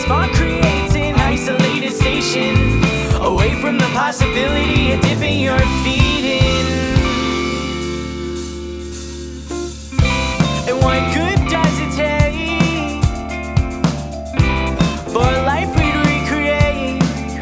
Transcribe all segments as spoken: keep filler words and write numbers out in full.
smart creates an isolated station, away from the possibility of dipping your feet in. And what good does it take for a life we'd recreate,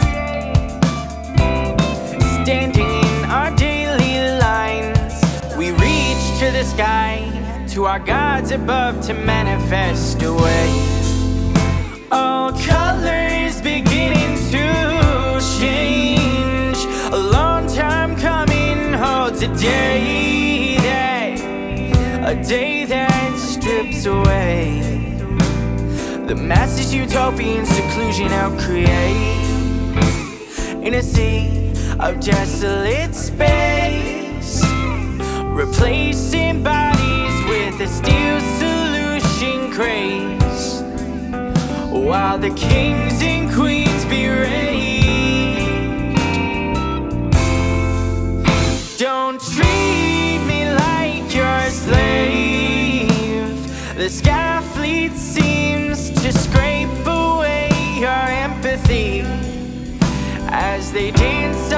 standing in our daily lines? We reach to the sky, to our gods above, to manifest a way. All colors beginning to change, a long time coming holds a day that, a day that strips away the masses utopian seclusion out create. In a sea of desolate space, replacing bodies with a steel solution craze, while the kings and queens berate. Don't treat me like you're a slave. The sky fleet seems to scrape away your empathy as they dance